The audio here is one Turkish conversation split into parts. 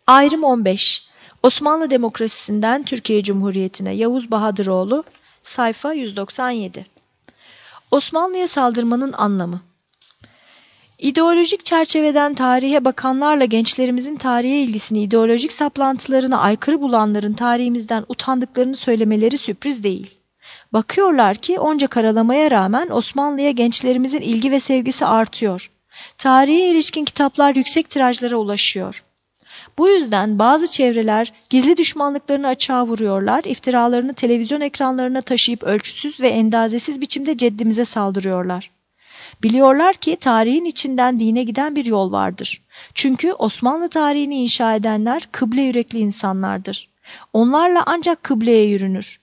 Ayrım 15. Osmanlı Demokrasisinden Türkiye Cumhuriyeti'ne Yavuz Bahadıroğlu, sayfa 197. Osmanlı'ya saldırmanın anlamı. İdeolojik çerçeveden tarihe bakanlarla gençlerimizin tarihe ilgisini ideolojik saplantılarına aykırı bulanların tarihimizden utandıklarını söylemeleri sürpriz değil. Bakıyorlar ki onca karalamaya rağmen Osmanlı'ya gençlerimizin ilgi ve sevgisi artıyor. Tarihe ilişkin kitaplar yüksek tirajlara ulaşıyor. Bu yüzden bazı çevreler gizli düşmanlıklarını açığa vuruyorlar, iftiralarını televizyon ekranlarına taşıyıp ölçüsüz ve endazesiz biçimde ceddimize saldırıyorlar. Biliyorlar ki tarihin içinden dine giden bir yol vardır. Çünkü Osmanlı tarihini inşa edenler kıble yürekli insanlardır. Onlarla ancak kıbleye yürünür.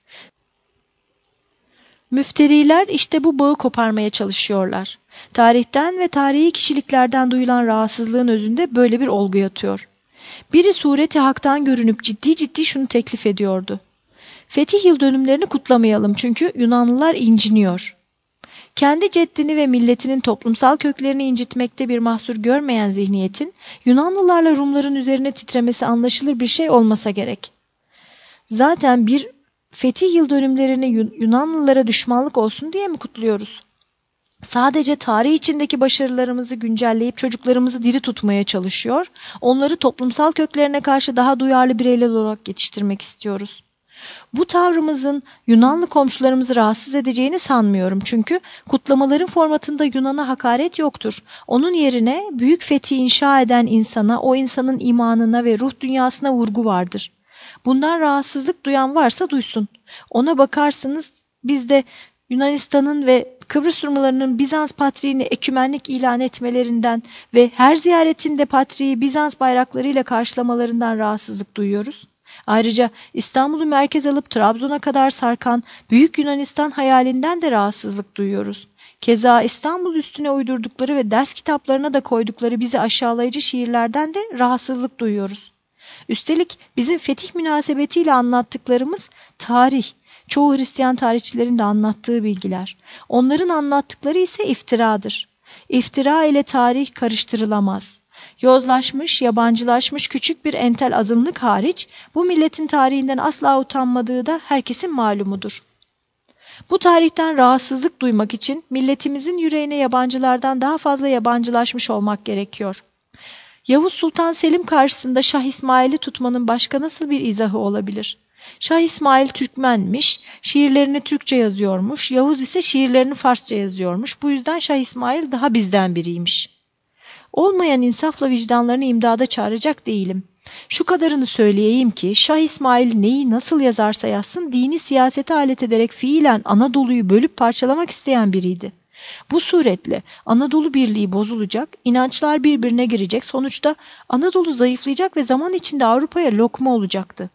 Müfteriler işte bu bağı koparmaya çalışıyorlar. Tarihten ve tarihi kişiliklerden duyulan rahatsızlığın özünde böyle bir olgu yatıyor. Biri sureti haktan görünüp ciddi ciddi şunu teklif ediyordu. Fetih yıl dönümlerini kutlamayalım çünkü Yunanlılar inciniyor. Kendi ceddini ve milletinin toplumsal köklerini incitmekte bir mahsur görmeyen zihniyetin Yunanlılarla Rumların üzerine titremesi anlaşılır bir şey olmasa gerek. Zaten bir fetih yıl dönümlerini Yunanlılara düşmanlık olsun diye mi kutluyoruz? Sadece tarih içindeki başarılarımızı güncelleyip çocuklarımızı diri tutmaya çalışıyor, onları toplumsal köklerine karşı daha duyarlı bireyler olarak yetiştirmek istiyoruz. Bu tavrımızın Yunanlı komşularımızı rahatsız edeceğini sanmıyorum çünkü kutlamaların formatında Yunan'a hakaret yoktur. Onun yerine büyük fethi inşa eden insana, o insanın imanına ve ruh dünyasına vurgu vardır. Bundan rahatsızlık duyan varsa duysun. Ona bakarsınız biz de Yunanistan'ın ve Kıbrıs Rumlarının Bizans patriğini ekümenlik ilan etmelerinden ve her ziyaretinde patriği Bizans bayraklarıyla karşılamalarından rahatsızlık duyuyoruz. Ayrıca İstanbul'u merkez alıp Trabzon'a kadar sarkan Büyük Yunanistan hayalinden de rahatsızlık duyuyoruz. Keza İstanbul üstüne uydurdukları ve ders kitaplarına da koydukları bizi aşağılayıcı şiirlerden de rahatsızlık duyuyoruz. Üstelik bizim fetih münasebetiyle anlattıklarımız tarih. Çoğu Hristiyan tarihçilerin de anlattığı bilgiler. Onların anlattıkları ise iftiradır. İftira ile tarih karıştırılamaz. Yozlaşmış, yabancılaşmış küçük bir entel azınlık hariç bu milletin tarihinden asla utanmadığı da herkesin malumudur. Bu tarihten rahatsızlık duymak için milletimizin yüreğine yabancılardan daha fazla yabancılaşmış olmak gerekiyor. Yavuz Sultan Selim karşısında Şah İsmail'i tutmanın başka nasıl bir izahı olabilir? Şah İsmail Türkmenmiş, şiirlerini Türkçe yazıyormuş, Yavuz ise şiirlerini Farsça yazıyormuş. Bu yüzden Şah İsmail daha bizden biriymiş. Olmayan insafla vicdanlarını imdada çağıracak değilim. Şu kadarını söyleyeyim ki Şah İsmail neyi nasıl yazarsa yazsın dini siyasete alet ederek fiilen Anadolu'yu bölüp parçalamak isteyen biriydi. Bu suretle Anadolu birliği bozulacak, inançlar birbirine girecek, sonuçta Anadolu zayıflayacak ve zaman içinde Avrupa'ya lokma olacaktı.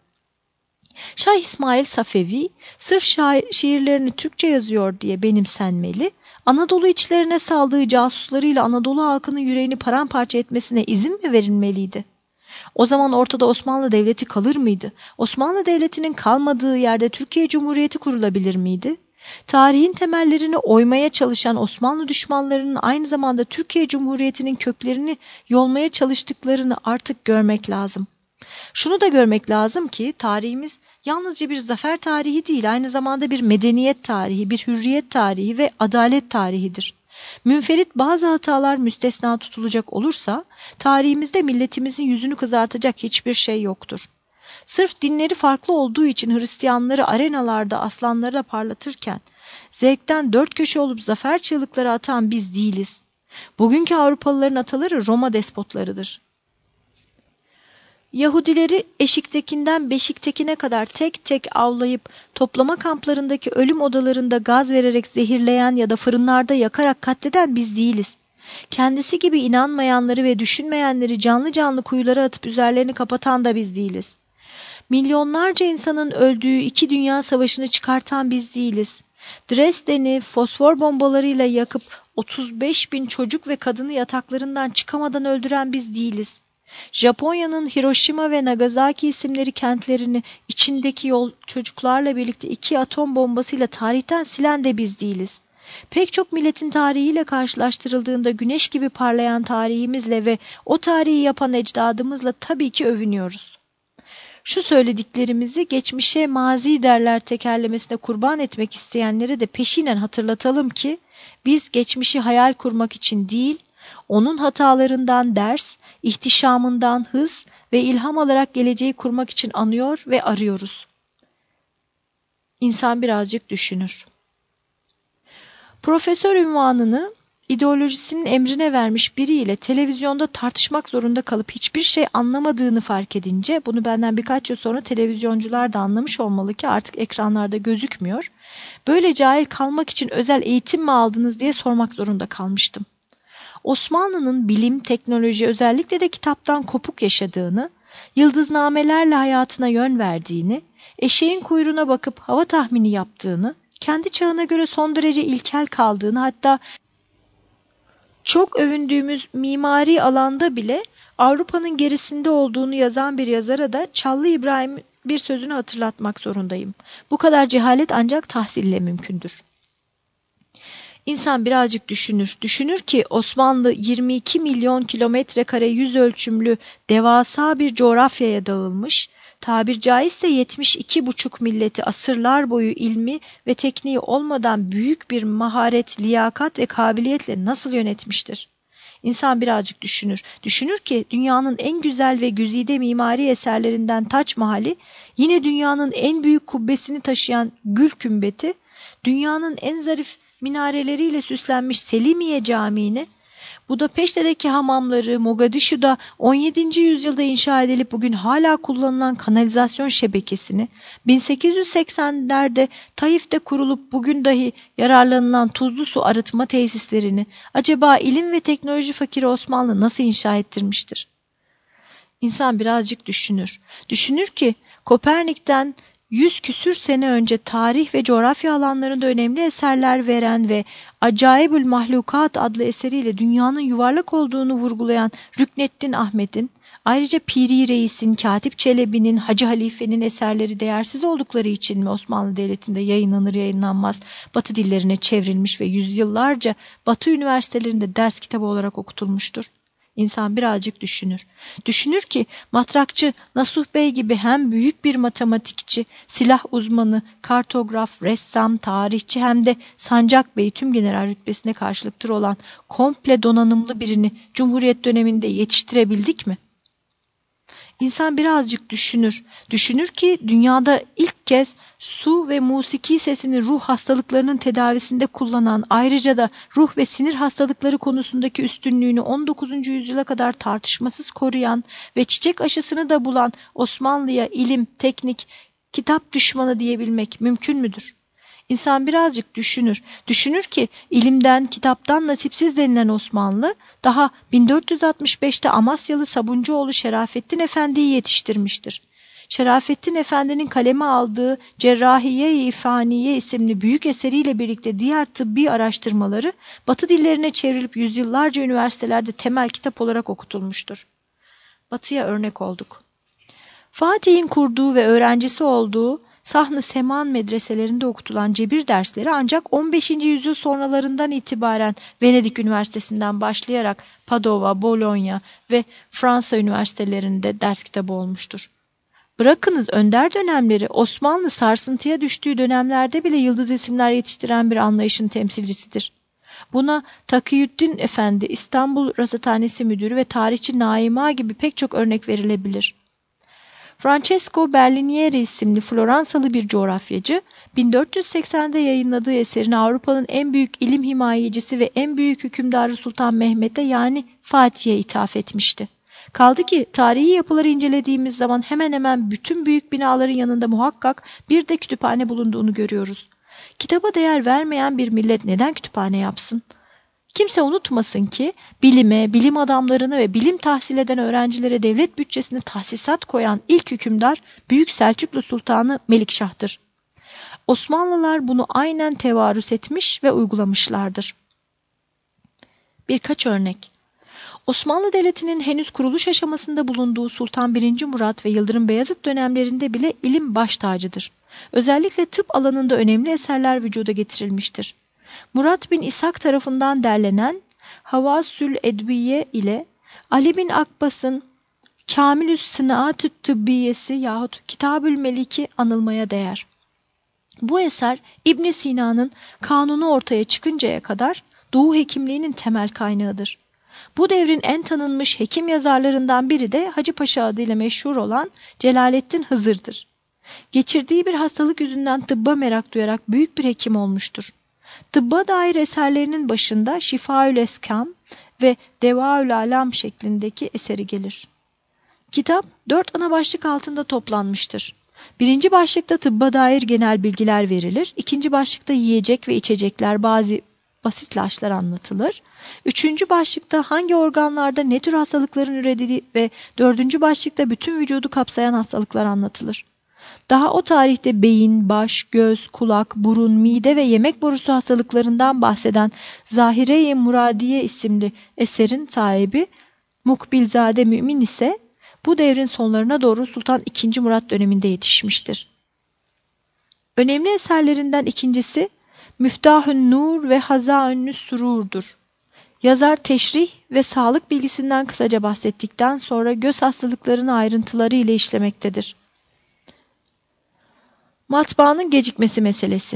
Şah İsmail Safevi, sırf şiirlerini Türkçe yazıyor diye benimsenmeli, Anadolu içlerine saldığı casuslarıyla Anadolu halkının yüreğini paramparça etmesine izin mi verilmeliydi? O zaman ortada Osmanlı Devleti kalır mıydı? Osmanlı Devleti'nin kalmadığı yerde Türkiye Cumhuriyeti kurulabilir miydi? Tarihin temellerini oymaya çalışan Osmanlı düşmanlarının aynı zamanda Türkiye Cumhuriyeti'nin köklerini yolmaya çalıştıklarını artık görmek lazım. Şunu da görmek lazım ki tarihimiz yalnızca bir zafer tarihi değil, aynı zamanda bir medeniyet tarihi, bir hürriyet tarihi ve adalet tarihidir. Münferit bazı hatalar müstesna tutulacak olursa tarihimizde milletimizin yüzünü kızartacak hiçbir şey yoktur. Sırf dinleri farklı olduğu için Hristiyanları arenalarda aslanlarla parlatırken zevkten dört köşe olup zafer çığlıkları atan biz değiliz. Bugünkü Avrupalıların ataları Roma despotlarıdır. Yahudileri eşiktekinden beşiktekine kadar tek tek avlayıp toplama kamplarındaki ölüm odalarında gaz vererek zehirleyen ya da fırınlarda yakarak katleden biz değiliz. Kendisi gibi inanmayanları ve düşünmeyenleri canlı canlı kuyulara atıp üzerlerini kapatan da biz değiliz. Milyonlarca insanın öldüğü 2 Dünya Savaşı'nı çıkartan biz değiliz. Dresden'i fosfor bombalarıyla yakıp 35.000 çocuk ve kadını yataklarından çıkamadan öldüren biz değiliz. Japonya'nın Hiroşima ve Nagasaki isimleri kentlerini içindeki çocuklarla birlikte 2 atom bombasıyla tarihten silen de biz değiliz. Pek çok milletin tarihiyle karşılaştırıldığında güneş gibi parlayan tarihimizle ve o tarihi yapan ecdadımızla tabii ki övünüyoruz. Şu söylediklerimizi geçmişe mazi derler tekerlemesine kurban etmek isteyenlere de peşinen hatırlatalım ki biz geçmişi hayal kurmak için değil, onun hatalarından ders, ihtişamından hız ve ilham alarak geleceği kurmak için anıyor ve arıyoruz. İnsan birazcık düşünür. Profesör unvanını ideolojisinin emrine vermiş biriyle televizyonda tartışmak zorunda kalıp hiçbir şey anlamadığını fark edince, bunu benden birkaç yıl sonra televizyoncular da anlamış olmalı ki artık ekranlarda gözükmüyor, böyle cahil kalmak için özel eğitim mi aldınız diye sormak zorunda kalmıştım. Osmanlı'nın bilim, teknoloji, özellikle de kitaptan kopuk yaşadığını, yıldıznamelerle hayatına yön verdiğini, eşeğin kuyruğuna bakıp hava tahmini yaptığını, kendi çağına göre son derece ilkel kaldığını, hatta çok övündüğümüz mimari alanda bile Avrupa'nın gerisinde olduğunu yazan bir yazara da Çallı İbrahim bir sözünü hatırlatmak zorundayım. Bu kadar cehalet ancak tahsille mümkündür. İnsan birazcık düşünür. Düşünür ki Osmanlı 22 milyon kilometre kare yüz ölçümlü devasa bir coğrafyaya dağılmış, tabir caizse 72,5 milleti asırlar boyu ilmi ve tekniği olmadan büyük bir maharet, liyakat ve kabiliyetle nasıl yönetmiştir? İnsan birazcık düşünür. Düşünür ki dünyanın en güzel ve güzide mimari eserlerinden Taç Mahal'i, yine dünyanın en büyük kubbesini taşıyan Gül Kümbeti, dünyanın en zarif minareleriyle süslenmiş Selimiye Camii'ni, Budapeşte'deki hamamları, Mogadishu'da 17. yüzyılda inşa edilip bugün hala kullanılan kanalizasyon şebekesini, 1880'lerde Taif'te kurulup bugün dahi yararlanılan tuzlu su arıtma tesislerini acaba ilim ve teknoloji fakiri Osmanlı nasıl inşa ettirmiştir? İnsan birazcık düşünür. Düşünür ki Kopernik'ten 100 küsür sene önce tarih ve coğrafya alanlarında önemli eserler veren ve Acayibül Mahlukat adlı eseriyle dünyanın yuvarlak olduğunu vurgulayan Rükneddin Ahmet'in, ayrıca Piri Reis'in, Katip Çelebi'nin, Hacı Halife'nin eserleri değersiz oldukları için mi Osmanlı Devleti'nde yayınlanır yayınlanmaz Batı dillerine çevrilmiş ve yüzyıllarca Batı üniversitelerinde ders kitabı olarak okutulmuştur? İnsan birazcık düşünür. Düşünür ki matrakçı Nasuh Bey gibi hem büyük bir matematikçi, silah uzmanı, kartograf, ressam, tarihçi hem de Sancak Bey tümgeneral rütbesine karşılıktır olan komple donanımlı birini Cumhuriyet döneminde yetiştirebildik mi? İnsan birazcık düşünür. Düşünür ki dünyada ilk kez su ve musiki sesini ruh hastalıklarının tedavisinde kullanan, ayrıca da ruh ve sinir hastalıkları konusundaki üstünlüğünü 19. yüzyıla kadar tartışmasız koruyan ve çiçek aşısını da bulan Osmanlı'ya ilim, teknik, kitap düşmanı diyebilmek mümkün müdür? İnsan birazcık düşünür. Düşünür ki ilimden, kitaptan nasipsiz denilen Osmanlı daha 1465'te Amasyalı Sabuncuoğlu Şerafettin Efendi'yi yetiştirmiştir. Şerafettin Efendi'nin kaleme aldığı Cerrahiye-i İrfaniye isimli büyük eseriyle birlikte diğer tıbbi araştırmaları Batı dillerine çevrilip yüzyıllarca üniversitelerde temel kitap olarak okutulmuştur. Batı'ya örnek olduk. Fatih'in kurduğu ve öğrencisi olduğu Sahn-ı Seman medreselerinde okutulan cebir dersleri ancak 15. yüzyıl sonralarından itibaren Venedik Üniversitesi'nden başlayarak Padova, Bologna ve Fransa üniversitelerinde ders kitabı olmuştur. Bırakınız önder dönemleri, Osmanlı sarsıntıya düştüğü dönemlerde bile yıldız isimler yetiştiren bir anlayışın temsilcisidir. Buna Takiyüddin Efendi, İstanbul Rasathanesi Müdürü ve tarihçi Naima gibi pek çok örnek verilebilir. Francesco Berlinieri isimli Floransalı bir coğrafyacı, 1480'de yayınladığı eserini Avrupa'nın en büyük ilim himayecisi ve en büyük hükümdarı Sultan Mehmet'e yani Fatih'e ithaf etmişti. Kaldı ki tarihi yapıları incelediğimiz zaman hemen hemen bütün büyük binaların yanında muhakkak bir de kütüphane bulunduğunu görüyoruz. Kitaba değer vermeyen bir millet neden kütüphane yapsın? Kimse unutmasın ki bilime, bilim adamlarını ve bilim tahsil eden öğrencilere devlet bütçesine tahsisat koyan ilk hükümdar Büyük Selçuklu Sultanı Melikşah'tır. Osmanlılar bunu aynen tevarüs etmiş ve uygulamışlardır. Birkaç örnek. Osmanlı Devleti'nin henüz kuruluş aşamasında bulunduğu Sultan 1. Murat ve Yıldırım Beyazıt dönemlerinde bile ilim baş tacıdır. Özellikle tıp alanında önemli eserler vücuda getirilmiştir. Murat bin İshak tarafından derlenen Havasül Edviye ile Ali bin Akbas'ın Kamilü's Sınaat-ı Tıbbiyesi yahut Kitabül Melik'i anılmaya değer. Bu eser İbn Sina'nın kanunu ortaya çıkıncaya kadar Doğu hekimliğinin temel kaynağıdır. Bu devrin en tanınmış hekim yazarlarından biri de Hacı Paşa adıyla meşhur olan Celaleddin Hızır'dır. Geçirdiği bir hastalık yüzünden tıbba merak duyarak büyük bir hekim olmuştur. Tıbba dair eserlerinin başında Şifaül Eskam ve Devaül Alam şeklindeki eseri gelir. Kitap 4 ana başlık altında toplanmıştır. Birinci başlıkta tıbba dair genel bilgiler verilir. İkinci başlıkta yiyecek ve içecekler, bazı basit ilaçlar anlatılır. Üçüncü başlıkta hangi organlarda ne tür hastalıkların ürediği ve dördüncü başlıkta bütün vücudu kapsayan hastalıklar anlatılır. Daha o tarihte beyin, baş, göz, kulak, burun, mide ve yemek borusu hastalıklarından bahseden Zahire-i Muradiye isimli eserin sahibi Mukbilzade Mümin ise bu devrin sonlarına doğru Sultan II. Murat döneminde yetişmiştir. Önemli eserlerinden ikincisi Müftahün Nur ve Hazaünü's Surur'dur. Yazar teşrih ve sağlık bilgisinden kısaca bahsettikten sonra göz hastalıklarını ayrıntıları ile işlemektedir. Matbaanın gecikmesi meselesi.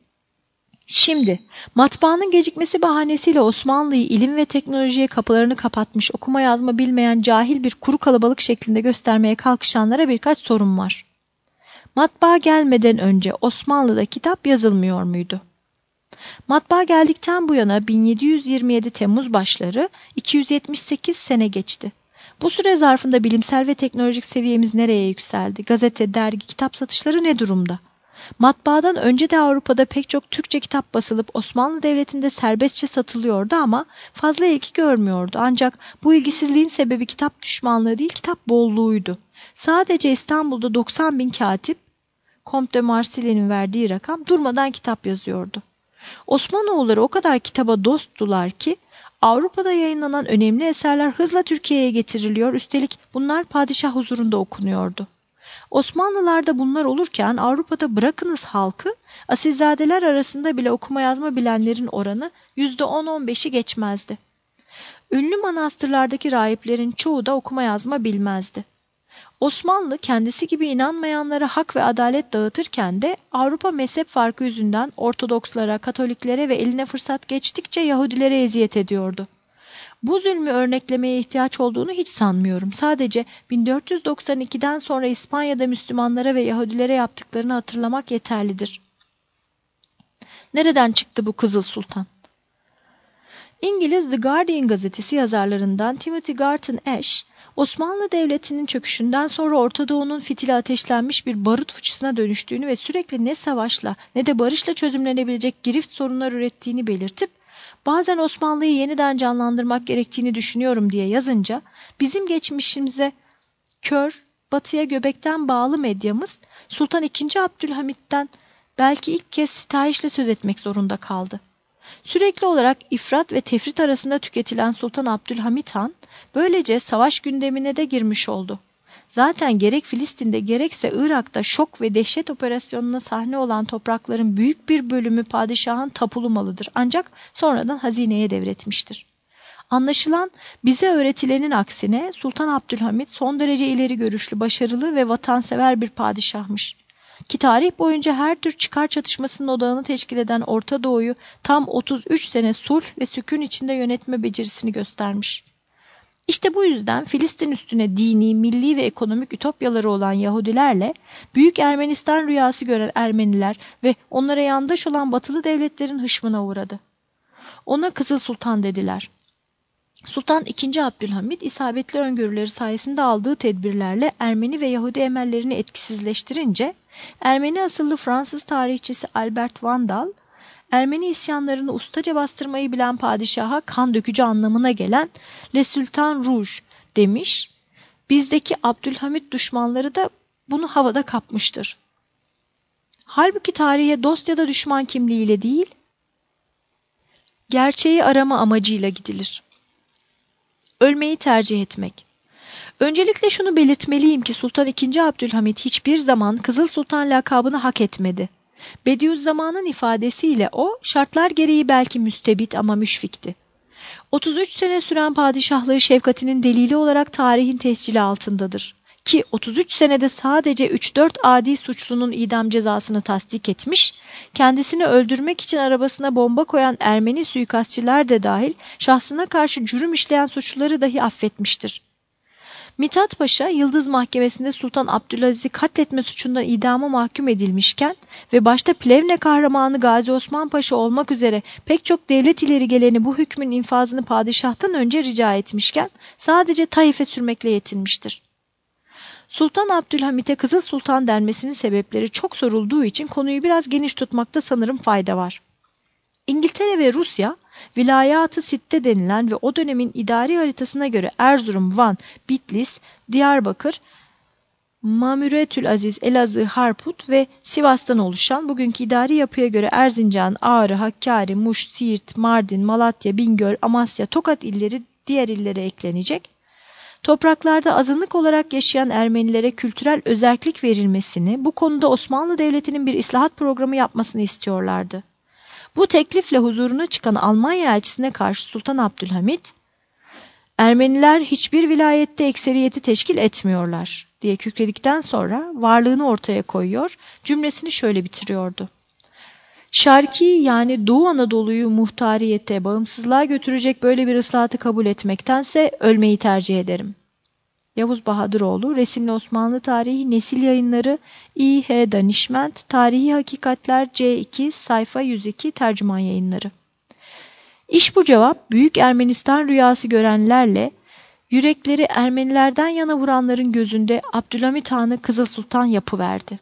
Şimdi, matbaanın gecikmesi bahanesiyle Osmanlı'yı ilim ve teknolojiye kapılarını kapatmış, okuma yazma bilmeyen cahil bir kuru kalabalık şeklinde göstermeye kalkışanlara birkaç sorun var. Matbaa gelmeden önce Osmanlı'da kitap yazılmıyor muydu? Matbaa geldikten bu yana 1727 Temmuz başları 278 sene geçti. Bu süre zarfında bilimsel ve teknolojik seviyemiz nereye yükseldi? Gazete, dergi, kitap satışları ne durumda? Matbaadan önce de Avrupa'da pek çok Türkçe kitap basılıp Osmanlı Devleti'nde serbestçe satılıyordu ama fazla ilgi görmüyordu. Ancak bu ilgisizliğin sebebi kitap düşmanlığı değil, kitap bolluğuydu. Sadece İstanbul'da 90.000 katip, Comte de Marsilya'nın verdiği rakam, durmadan kitap yazıyordu. Osmanoğulları o kadar kitaba dosttular ki Avrupa'da yayınlanan önemli eserler hızla Türkiye'ye getiriliyor, üstelik bunlar padişah huzurunda okunuyordu. Osmanlılar'da bunlar olurken Avrupa'da bırakınız halkı, asilzadeler arasında bile okuma yazma bilenlerin oranı %10-15'i geçmezdi. Ünlü manastırlardaki rahiplerin çoğu da okuma yazma bilmezdi. Osmanlı kendisi gibi inanmayanlara hak ve adalet dağıtırken de Avrupa mezhep farkı yüzünden Ortodokslara, Katoliklere ve eline fırsat geçtikçe Yahudilere eziyet ediyordu. Bu zulmü örneklemeye ihtiyaç olduğunu hiç sanmıyorum. Sadece 1492'den sonra İspanya'da Müslümanlara ve Yahudilere yaptıklarını hatırlamak yeterlidir. Nereden çıktı bu Kızıl Sultan? İngiliz The Guardian gazetesi yazarlarından Timothy Garton Ash, Osmanlı Devleti'nin çöküşünden sonra Orta Doğu'nun fitili ateşlenmiş bir barut fıçısına dönüştüğünü ve sürekli ne savaşla ne de barışla çözümlenebilecek girift sorunlar ürettiğini belirtip, bazen Osmanlı'yı yeniden canlandırmak gerektiğini düşünüyorum diye yazınca, bizim geçmişimize kör, batıya göbekten bağlı medyamız Sultan II. Abdülhamit'ten belki ilk kez sitayişle söz etmek zorunda kaldı. Sürekli olarak ifrat ve tefrit arasında tüketilen Sultan Abdülhamit Han, böylece savaş gündemine de girmiş oldu. Zaten gerek Filistin'de gerekse Irak'ta şok ve dehşet operasyonuna sahne olan toprakların büyük bir bölümü padişahın tapulu malıdır. Ancak sonradan hazineye devretmiştir. Anlaşılan bize öğretilenin aksine Sultan Abdülhamit son derece ileri görüşlü, başarılı ve vatansever bir padişahmış. Ki tarih boyunca her tür çıkar çatışmasının odağını teşkil eden Orta Doğu'yu tam 33 sene sulh ve sükun içinde yönetme becerisini göstermiş. İşte bu yüzden Filistin üstüne dini, milli ve ekonomik ütopyaları olan Yahudilerle Büyük Ermenistan rüyası gören Ermeniler ve onlara yandaş olan batılı devletlerin hışmına uğradı. Ona Kızıl Sultan dediler. Sultan II. Abdülhamit isabetli öngörüleri sayesinde aldığı tedbirlerle Ermeni ve Yahudi emellerini etkisizleştirince Ermeni asıllı Fransız tarihçisi Albert Vandal, Ermeni isyanlarını ustaca bastırmayı bilen padişaha kan dökücü anlamına gelen Le Sultan Rouge demiş, bizdeki Abdülhamit düşmanları da bunu havada kapmıştır. Halbuki tarihe dost ya da düşman kimliğiyle değil, gerçeği arama amacıyla gidilir. Ölmeyi tercih etmek. Öncelikle şunu belirtmeliyim ki Sultan II. Abdülhamit hiçbir zaman Kızıl Sultan lakabını hak etmedi. Bediüzzaman'ın ifadesiyle o, şartlar gereği belki müstebit ama müşfikti. 33 sene süren padişahlığı şefkatinin delili olarak tarihin tescili altındadır. Ki 33 senede sadece 3-4 adi suçlunun idam cezasını tasdik etmiş, kendisini öldürmek için arabasına bomba koyan Ermeni suikastçiler de dahil şahsına karşı cürüm işleyen suçluları dahi affetmiştir. Mithat Paşa, Yıldız Mahkemesi'nde Sultan Abdülaziz'i katletme suçundan idama mahkum edilmişken ve başta Plevne kahramanı Gazi Osman Paşa olmak üzere pek çok devlet ileri geleni bu hükmün infazını padişahtan önce rica etmişken sadece Taif'e sürmekle yetinmiştir. Sultan Abdülhamit'e Kızıl Sultan denmesinin sebepleri çok sorulduğu için konuyu biraz geniş tutmakta sanırım fayda var. İngiltere ve Rusya, Vilayat-ı Sitte denilen ve o dönemin idari haritasına göre Erzurum, Van, Bitlis, Diyarbakır, Mamüretülaziz, Elazığ, Harput ve Sivas'tan oluşan bugünkü idari yapıya göre Erzincan, Ağrı, Hakkari, Muş, Siirt, Mardin, Malatya, Bingöl, Amasya, Tokat illeri diğer illere eklenecek. Topraklarda azınlık olarak yaşayan Ermenilere kültürel özerklik verilmesini, bu konuda Osmanlı Devleti'nin bir islahat programı yapmasını istiyorlardı. Bu teklifle huzuruna çıkan Almanya elçisine karşı Sultan Abdülhamit, Ermeniler hiçbir vilayette ekseriyeti teşkil etmiyorlar diye kükredikten sonra varlığını ortaya koyuyor, cümlesini şöyle bitiriyordu. Şarki yani Doğu Anadolu'yu muhtariyete, bağımsızlığa götürecek böyle bir ıslahatı kabul etmektense ölmeyi tercih ederim. Yavuz Bahadıroğlu, Resimli Osmanlı Tarihi, Nesil Yayınları, İ.H. Danişment, Tarihi Hakikatler, C2, sayfa 102, Tercüman Yayınları. İş bu cevap, Büyük Ermenistan rüyası görenlerle, yürekleri Ermenilerden yana vuranların gözünde Abdülhamit Han'ı Kızıl Sultan yapıverdi.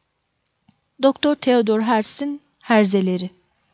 Doktor Theodor Herzl'in Herzeleri.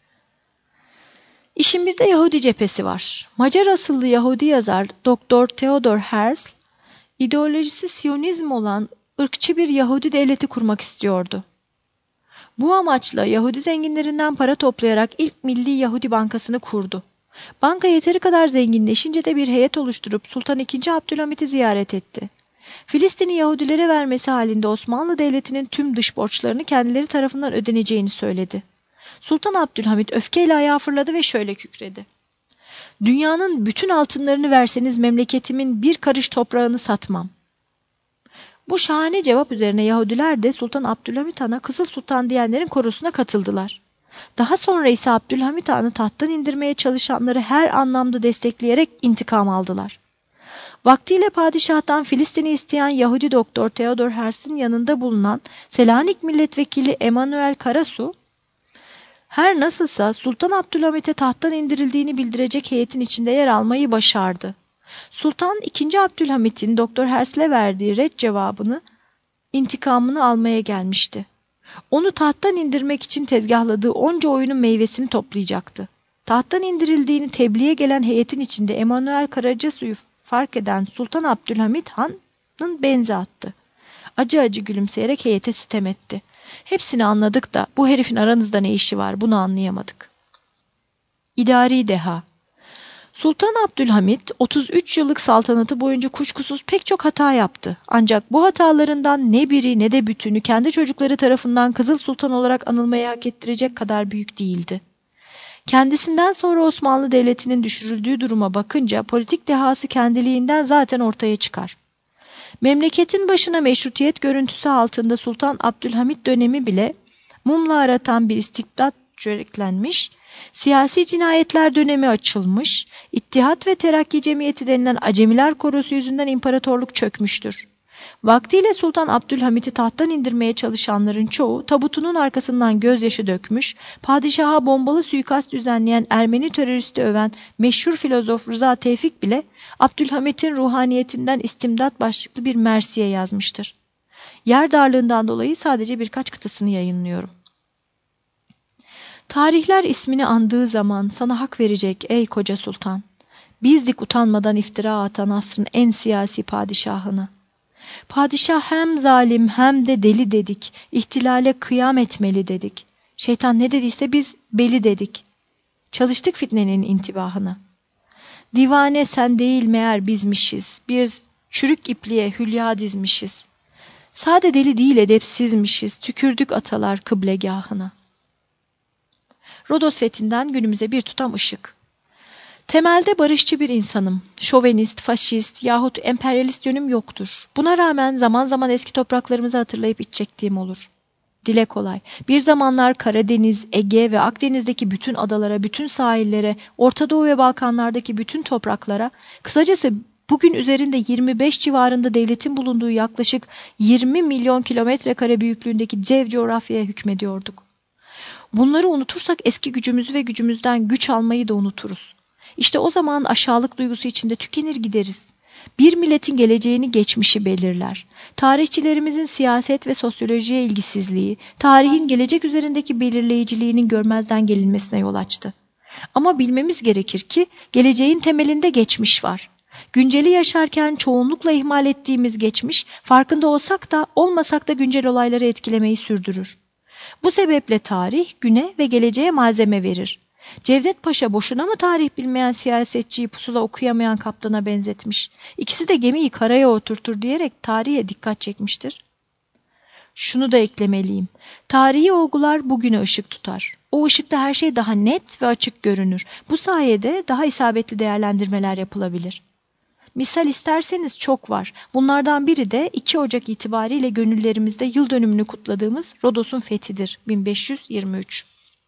İşin bir de Yahudi cephesi var. Macar asıllı Yahudi yazar Doktor Theodor Herzl, ideolojisi Siyonizm olan ırkçı bir Yahudi devleti kurmak istiyordu. Bu amaçla Yahudi zenginlerinden para toplayarak ilk Milli Yahudi Bankası'nı kurdu. Banka yeteri kadar zenginleşince de bir heyet oluşturup Sultan II. Abdülhamit'i ziyaret etti. Filistin'i Yahudilere vermesi halinde Osmanlı Devleti'nin tüm dış borçlarını kendileri tarafından ödeneceğini söyledi. Sultan Abdülhamit öfkeyle ayağa fırladı ve şöyle kükredi. Dünyanın bütün altınlarını verseniz memleketimin bir karış toprağını satmam. Bu şahane cevap üzerine Yahudiler de Sultan Abdülhamit Han'a Kızıl Sultan diyenlerin korusuna katıldılar. Daha sonra ise Abdülhamit Han'ı tahttan indirmeye çalışanları her anlamda destekleyerek intikam aldılar. Vaktiyle padişahtan Filistin'i isteyen Yahudi doktor Theodor Herzl'in yanında bulunan Selanik milletvekili Emanuel Karasu, her nasılsa Sultan Abdülhamit'e tahttan indirildiğini bildirecek heyetin içinde yer almayı başardı. Sultan II. Abdülhamit'in Doktor Herzl'e verdiği red cevabını, intikamını almaya gelmişti. Onu tahttan indirmek için tezgahladığı onca oyunun meyvesini toplayacaktı. Tahttan indirildiğini tebliğe gelen heyetin içinde Emanuel Karacasu'yu fark eden Sultan Abdülhamit Han'ın benzi attı. Acı acı gülümseyerek heyete sitem etti. Hepsini anladık da bu herifin aranızda ne işi var bunu anlayamadık. İdari deha. Sultan Abdülhamit 33 yıllık saltanatı boyunca kuşkusuz pek çok hata yaptı. Ancak bu hatalarından ne biri ne de bütünü kendi çocukları tarafından Kızıl Sultan olarak anılmayı hak ettirecek kadar büyük değildi. Kendisinden sonra Osmanlı Devleti'nin düşürüldüğü duruma bakınca politik dehası kendiliğinden zaten ortaya çıkar. Memleketin başına meşrutiyet görüntüsü altında Sultan Abdülhamit dönemi bile mumla aratan bir istibdat çöreklenmiş, siyasi cinayetler dönemi açılmış, İttihat ve Terakki Cemiyeti denilen Acemiler Korosu yüzünden imparatorluk çökmüştür. Vaktiyle Sultan Abdülhamit'i tahttan indirmeye çalışanların çoğu tabutunun arkasından gözyaşı dökmüş, padişaha bombalı suikast düzenleyen Ermeni teröristi öven meşhur filozof Rıza Tevfik bile Abdülhamit'in ruhaniyetinden istimdat başlıklı bir mersiye yazmıştır. Yer darlığından dolayı sadece birkaç kıtasını yayınlıyorum. Tarihler ismini andığı zaman sana hak verecek ey koca sultan. Bizdik utanmadan iftira atan asrın en siyasi padişahını. Padişah hem zalim hem de deli dedik. İhtilale kıyam etmeli dedik. Şeytan ne dediyse biz beli dedik. Çalıştık fitnenin intibahına. Divane sen değil meğer bizmişiz. Biz çürük ipliğe hülya dizmişiz. Sade deli değil edepsizmişiz. Tükürdük atalar kıblegahına. Rodos fethinden günümüze bir tutam ışık. Temelde barışçı bir insanım. Şovenist, faşist yahut emperyalist yönüm yoktur. Buna rağmen zaman zaman eski topraklarımızı hatırlayıp iç çektiğim olur. Dile kolay. Bir zamanlar Karadeniz, Ege ve Akdeniz'deki bütün adalara, bütün sahillere, Orta Doğu ve Balkanlardaki bütün topraklara, kısacası bugün üzerinde 25 civarında devletin bulunduğu yaklaşık 20 milyon kilometre kare büyüklüğündeki dev coğrafyaya hükmediyorduk. Bunları unutursak eski gücümüzü ve gücümüzden güç almayı da unuturuz. İşte o zaman aşağılık duygusu içinde tükenir gideriz. Bir milletin geleceğini geçmişi belirler. Tarihçilerimizin siyaset ve sosyolojiye ilgisizliği, tarihin gelecek üzerindeki belirleyiciliğinin görmezden gelinmesine yol açtı. Ama bilmemiz gerekir ki geleceğin temelinde geçmiş var. Günceli yaşarken çoğunlukla ihmal ettiğimiz geçmiş, farkında olsak da olmasak da güncel olayları etkilemeyi sürdürür. Bu sebeple tarih güne ve geleceğe malzeme verir. Cevdet Paşa boşuna mı tarih bilmeyen siyasetçiyi pusula okuyamayan kaptana benzetmiş? İkisi de gemiyi karaya oturtur diyerek tarihe dikkat çekmiştir. Şunu da eklemeliyim. Tarihi olgular bugüne ışık tutar. O ışıkta her şey daha net ve açık görünür. Bu sayede daha isabetli değerlendirmeler yapılabilir. Misal isterseniz çok var. Bunlardan biri de 2 Ocak itibariyle gönüllerimizde yıl dönümünü kutladığımız Rodos'un fethidir. 1523.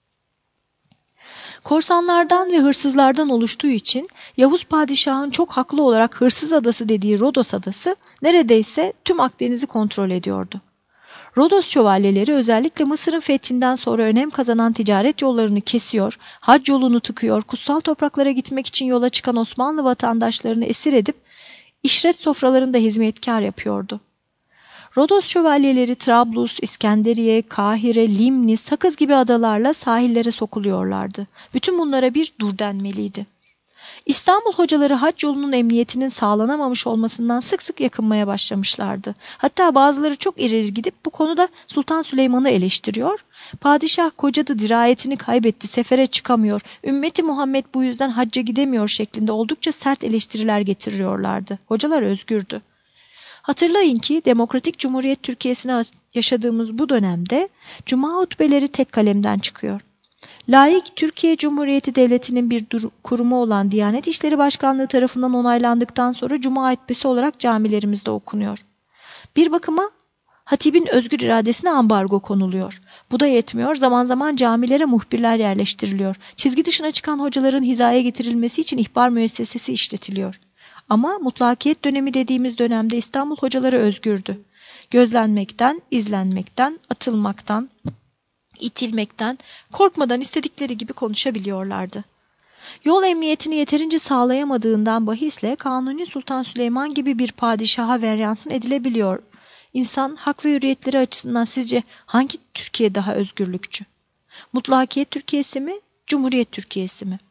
Korsanlardan ve hırsızlardan oluştuğu için Yavuz Padişah'ın çok haklı olarak Hırsız Adası dediği Rodos Adası neredeyse tüm Akdeniz'i kontrol ediyordu. Rodos şövalyeleri özellikle Mısır'ın fethinden sonra önem kazanan ticaret yollarını kesiyor, hac yolunu tıkıyor, kutsal topraklara gitmek için yola çıkan Osmanlı vatandaşlarını esir edip işret sofralarında hizmetkar yapıyordu. Rodos şövalyeleri Trablus, İskenderiye, Kahire, Limni, Sakız gibi adalarla sahillere sokuluyorlardı. Bütün bunlara bir dur denmeliydi. İstanbul hocaları hac yolunun emniyetinin sağlanamamış olmasından sık sık yakınmaya başlamışlardı. Hatta bazıları çok ileri gidip bu konuda Sultan Süleyman'ı eleştiriyor. Padişah kocadı, dirayetini kaybetti, sefere çıkamıyor, ümmeti Muhammed bu yüzden hacca gidemiyor şeklinde oldukça sert eleştiriler getiriyorlardı. Hocalar özgürdü. Hatırlayın ki Demokratik Cumhuriyet Türkiye'sine yaşadığımız bu dönemde Cuma hutbeleri tek kalemden çıkıyor. Laik Türkiye Cumhuriyeti Devleti'nin bir kurumu olan Diyanet İşleri Başkanlığı tarafından onaylandıktan sonra Cuma hutbesi olarak camilerimizde okunuyor. Bir bakıma hatibin özgür iradesine ambargo konuluyor. Bu da yetmiyor, zaman zaman camilere muhbirler yerleştiriliyor. Çizgi dışına çıkan hocaların hizaya getirilmesi için ihbar müessesesi işletiliyor. Ama mutlakiyet dönemi dediğimiz dönemde İstanbul hocaları özgürdü. Gözlenmekten, izlenmekten, atılmaktan, itilmekten, korkmadan istedikleri gibi konuşabiliyorlardı. Yol emniyetini yeterince sağlayamadığından bahisle Kanuni Sultan Süleyman gibi bir padişaha veryansın edilebiliyor. İnsan hak ve hürriyetleri açısından sizce hangi Türkiye daha özgürlükçü? Mutlakiyet Türkiye'si mi, Cumhuriyet Türkiye'si mi?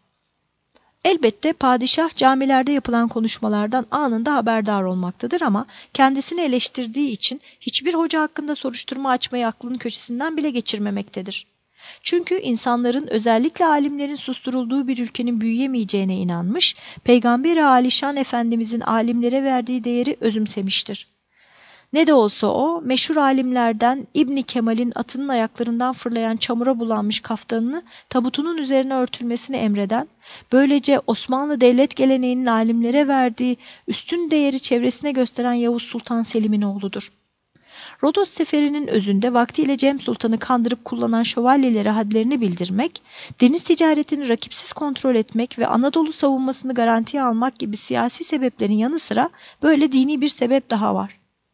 Elbette padişah camilerde yapılan konuşmalardan anında haberdar olmaktadır ama kendisini eleştirdiği için hiçbir hoca hakkında soruşturma açmayı aklının köşesinden bile geçirmemektedir. Çünkü insanların, özellikle alimlerin susturulduğu bir ülkenin büyüyemeyeceğine inanmış, Peygamber-i Alişan Efendimizin alimlere verdiği değeri özümsemiştir. Ne de olsa o, meşhur alimlerden İbn Kemal'in atının ayaklarından fırlayan çamura bulanmış kaftanını tabutunun üzerine örtülmesini emreden, böylece Osmanlı devlet geleneğinin alimlere verdiği üstün değeri çevresine gösteren Yavuz Sultan Selim'in oğludur. Rodos seferinin özünde vaktiyle Cem Sultan'ı kandırıp kullanan şövalyelere hadlerini bildirmek, deniz ticaretini rakipsiz kontrol etmek ve Anadolu savunmasını garantiye almak gibi siyasi sebeplerin yanı sıra böyle dini bir sebep daha var.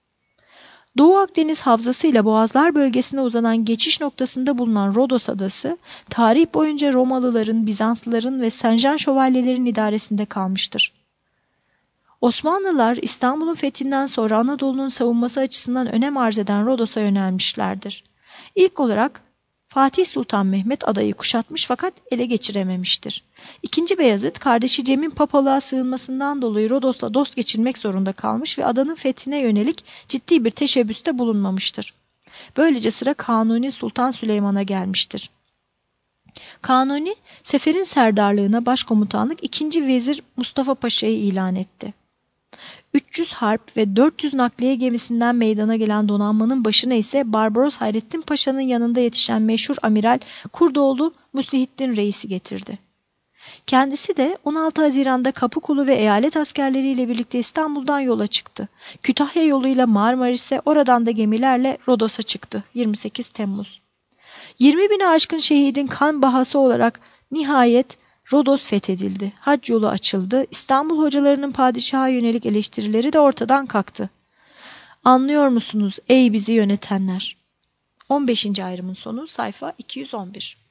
Doğu Akdeniz havzası ile Boğazlar bölgesine uzanan geçiş noktasında bulunan Rodos Adası, tarih boyunca Romalıların, Bizanslıların ve Senjan şövalyelerin idaresinde kalmıştır. Osmanlılar İstanbul'un fethinden sonra Anadolu'nun savunması açısından önem arz eden Rodos'a yönelmişlerdir. İlk olarak Fatih Sultan Mehmet adayı kuşatmış fakat ele geçirememiştir. İkinci Beyazıt, kardeşi Cem'in papalığa sığınmasından dolayı Rodos'la dost geçirmek zorunda kalmış ve adanın fethine yönelik ciddi bir teşebbüste bulunmamıştır. Böylece sıra Kanuni Sultan Süleyman'a gelmiştir. Kanuni, seferin serdarlığına başkomutanlık 2. Vezir Mustafa Paşa'yı ilan etti. 300 harp ve 400 nakliye gemisinden meydana gelen donanmanın başına ise Barbaros Hayrettin Paşa'nın yanında yetişen meşhur amiral Kurdoğlu Müslihittin Reis'i getirdi. Kendisi de 16 Haziran'da Kapıkulu ve eyalet askerleriyle birlikte İstanbul'dan yola çıktı. Kütahya yoluyla Marmaris'e, oradan da gemilerle Rodos'a çıktı. 28 Temmuz. 20 bini aşkın şehidin kan bahası olarak nihayet Rodos fethedildi. Hac yolu açıldı. İstanbul hocalarının padişaha yönelik eleştirileri de ortadan kalktı. Anlıyor musunuz ey bizi yönetenler? 15. ayrımın sonu sayfa 211.